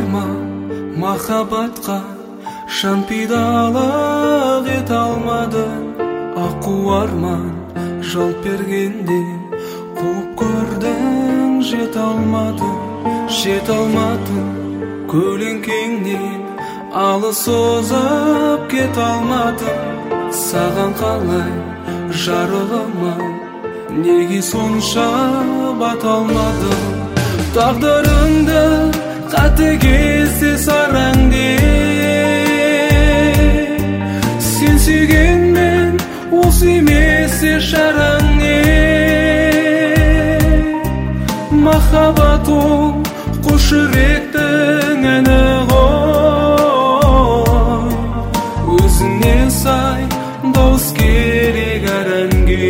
арман махаббатқа жан пидалақ ете алмадың. Аққу арман жалп бергенде қуып көрдің, жете алмадың. Көлеңкеңнен алыс озып кете алмадың. Саған қалай жарығыма неге сонша бата алмадың? Тағдырыңды қатыгезде сараңде, сен сүйгенмен осы емес шараң не? Махаббат ол қош жүректің әні ғой, өзіңе сай дауыс керек әр әнге.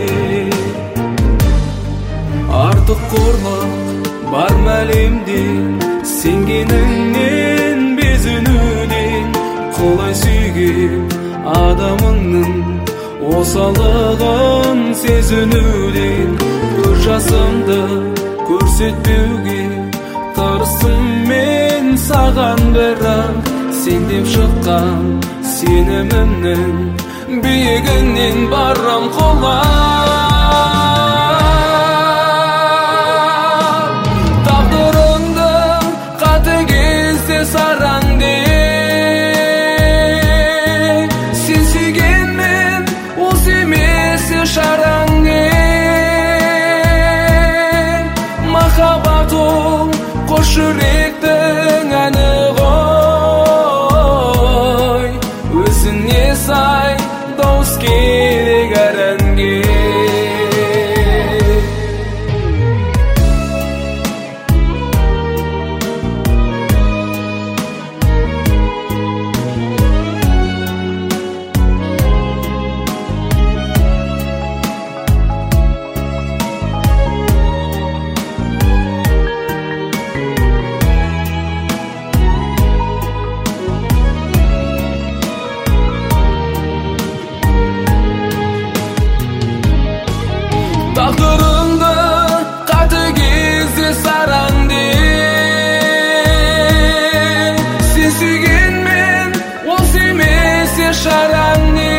Артық қорлық бар мәлемде, сенгеніңнен безінуден. Қолай сүйген адамыңның осалдығын сезінуден. Көз жасымды көрсетпеуге тырыстым мен саған, бірақ сен деп шыққан сенімімнің биігінен барам құлап. Тағдырыңды қатыгезде сараңде, сен сүйгенмен осы емес шараң не? Махаббат ол қош жүректің әні ғой, өзіңе сай дауыс керек әр әнге. Тағдырыңды қатыгезде сараңде, сен сүйгенмен осы емес шараң не?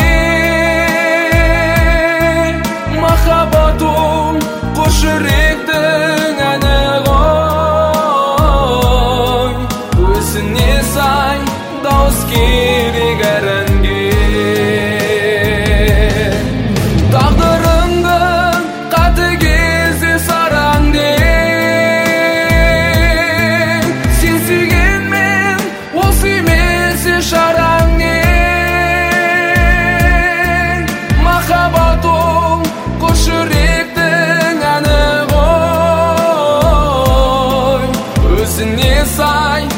Махаббат ол қош жүректің әні ғой, өзіңе сай дауыс керек әр әнге. Тағдырыңды қатыгезде сараңде, сен сүйгенмен осы емес шараң не? Махаббат ол қош жүректің әні ғой, өзіңе сай